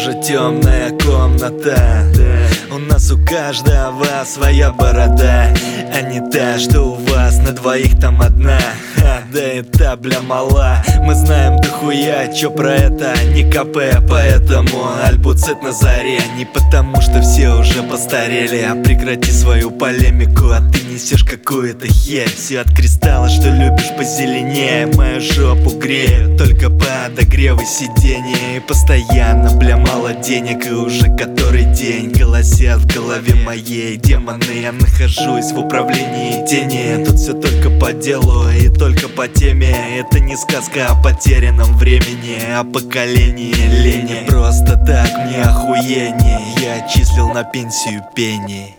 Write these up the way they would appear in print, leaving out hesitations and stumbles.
тоже темная комната. У нас у каждого своя борода, а не та, что у вас на двоих там одна. Да и та, бля, мала. Мы знаем дохуя, чё про это не КП. Поэтому альбуцит на заре. Не потому, что все уже постарели, а прекрати свою полемику. А ты несешь какую-то херь. Все от кристалла, что любишь, позеленее. Мою жопу греют только подогревы сиденья. И постоянно, бля, мало денег. И уже который день голосят в голове моей демоны. Я нахожусь в управлении тени. Тут все только по делу и только по теме. Это не сказка о потерянном времени, о поколении лени. Просто так мне охуение. Я отчислил на пенсию пени.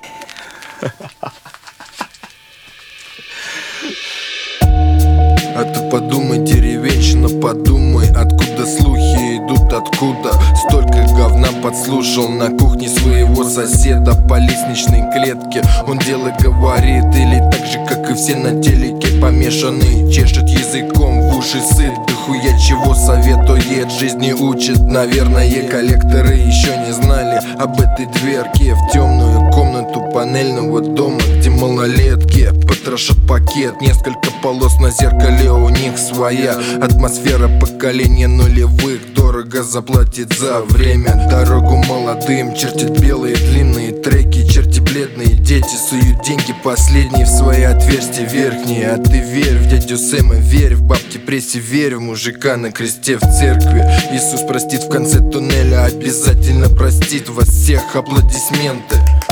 А ты подумай, деревенщина, подумай, откуда слухи идут, откуда столько говна подслушал на кухне своего соседа по лестничной клетке. Он дело говорит или так же, как и все на телеке, помешанный, чешет языком в уши сыт. Да хуя чего советует, жизни учит. Наверное, коллекторы еще не знали об этой дверке в темную комнату панельного дома, где малолетки потрошат пакет. Несколько полос на зеркале, у них своя атмосфера поколения нулевых. Дорого заплатит за время, дорогу молодым. Чертят белые длинные треки, черти бледные дети суют деньги последние в свои отверстия верхние. А ты верь в дядю Сэма, верь в бабки прессе, верь в мужика на кресте в церкви. Иисус простит в конце туннеля, обязательно простит вас всех. Аплодисменты.